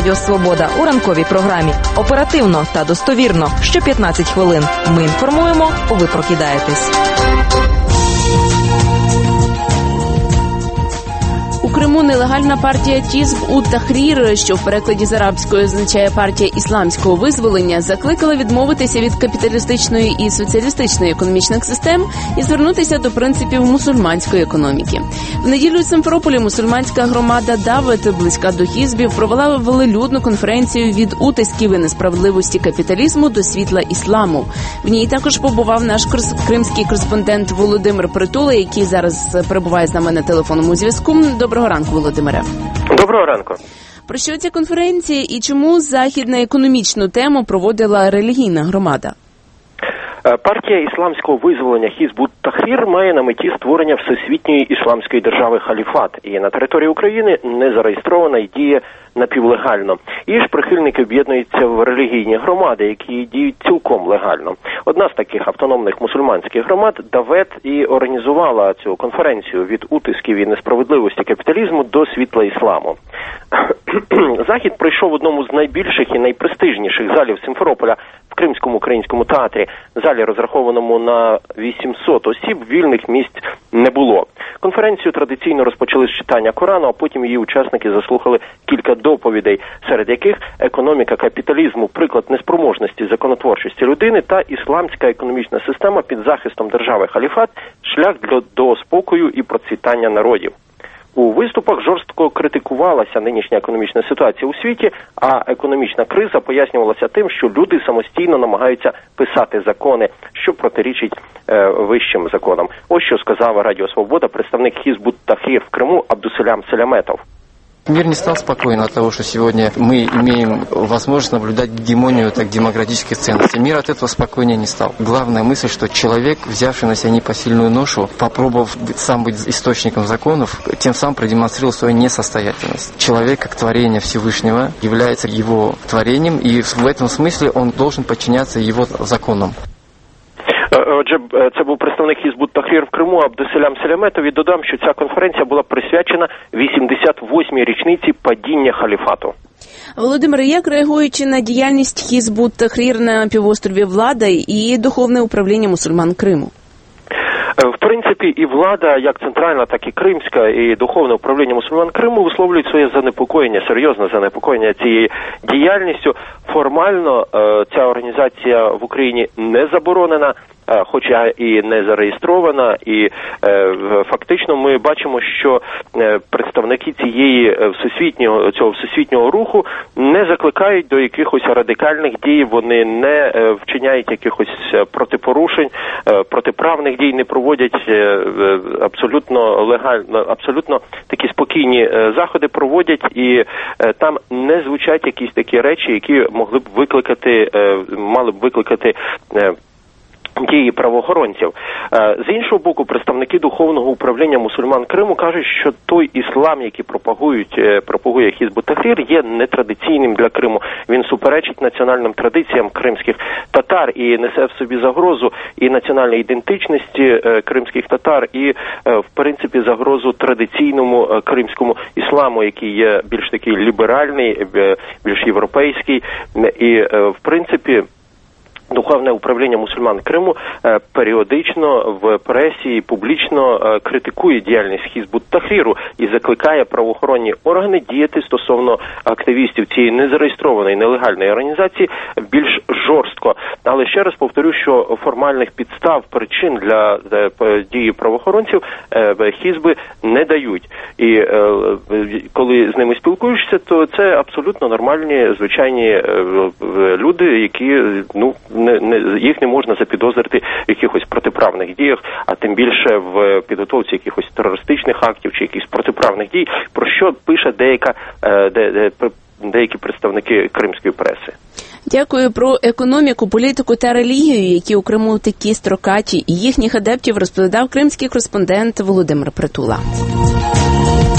Радіо Свобода у ранковій програмі. Оперативно та достовірно. Що 15 хвилин. Ми інформуємо, ви прокидаєтесь. У Криму нелегальна партія Хізб ут-Тахрір, що в перекладі з арабської означає партія ісламського визволення, закликала відмовитися від капіталістичної і соціалістичної економічних систем і звернутися до принципів мусульманської економіки. В неділю у Симферополі мусульманська громада Давет, близька до Хізбів, провела велелюдну конференцію від утисків і несправедливості капіталізму до світла ісламу. В ній також побував наш кримський кореспондент Володимир Притула, який зараз перебуває з нами на телефонному зв'язку. Доброго ранку, Володимире. Доброго ранку. Про що ця конференція і чому захід на економічну тему проводила релігійна громада? Партія ісламського визволення Хізб ут-Тахрір має на меті створення всесвітньої ісламської держави халіфат. І на території України не зареєстрована і діє напівлегально. Її ж прихильники об'єднуються в релігійні громади, які діють цілком легально. Одна з таких автономних мусульманських громад, Давет, і організувала цю конференцію від утисків і несправедливості капіталізму до світла ісламу. Захід пройшов в одному з найбільших і найпрестижніших залів Симферополя в Кримському українському театрі. Залі, розрахованому на 800 осіб, вільних місць не було. Конференцію традиційно розпочали з читання Корану, а потім її учасники заслухали кілька доповідей, серед яких економіка капіталізму, приклад неспроможності законотворчості людини та ісламська економічна система під захистом держави халіфат – шлях до спокою і процвітання народів. У виступах жорстко критикувалася нинішня економічна ситуація у світі, а економічна криза пояснювалася тим, що люди самостійно намагаються писати закони, що протирічить вищим законам. Ось що сказав Радіо Свобода представник Хізб ут-Тахрір в Криму Абдусалям Селяметов. Мир не стал спокоен от того, что сегодня мы имеем возможность наблюдать гегемонию так демократических ценностей. Мир от этого спокойнее не стал. Главная мысль, что человек, взявший на себя непосильную ношу, попробовав сам быть источником законов, тем самым продемонстрировал свою несостоятельность. Человек, как творение Всевышнего, является его творением, и в этом смысле он должен подчиняться его законам. Отже, це був представник Хізб ут-Тахрір в Криму Абдусалям Селяметов. І додам, що ця конференція була присвячена 88-й річниці падіння халіфату. Володимире, як реагуючи на діяльність Хізб ут-Тахрір на півострові влада і духовне управління мусульман Криму? В принципі, і влада, як центральна, так і кримська, і духовне управління мусульман Криму висловлюють своє занепокоєння, серйозне занепокоєння цією діяльністю. Формально ця організація в Україні не заборонена, хоча і не зареєстрована, і фактично ми бачимо, що представники цього всесвітнього руху не закликають до якихось радикальних дій, вони не вчиняють якихось протипорушень, протиправних дій, не проводять абсолютно легально, абсолютно такі спокійні заходи проводять, і там не звучать якісь такі речі, які мали б викликати дії правоохоронців. З іншого боку, представники духовного управління мусульман Криму кажуть, що той іслам, який пропагує Хізб ут-Тахрір, є нетрадиційним для Криму. Він суперечить національним традиціям кримських татар і несе в собі загрозу і національній ідентичності кримських татар, і, в принципі, загрозу традиційному кримському ісламу, який є більш такий ліберальний, більш європейський, і, в принципі, Духовне управління мусульман Криму періодично в пресі публічно критикує діяльність Хізб ут-Тахріру і закликає правоохоронні органи діяти стосовно активістів цієї незареєстрованої нелегальної організації більш жорстко. Але ще раз повторю, що формальних підстав, причин для дії правоохоронців Хізби не дають. І коли з ними спілкуєшся, то це абсолютно нормальні, звичайні люди, які, їх не можна запідозрити в якихось протиправних діях, а тим більше в підготовці якихось терористичних актів чи якихось протиправних дій, про що пише деякі представники кримської преси. Дякую. Про економіку, політику та релігію, які у Криму такі строкаті, і їхніх адептів розповідав кримський кореспондент Володимир Притула.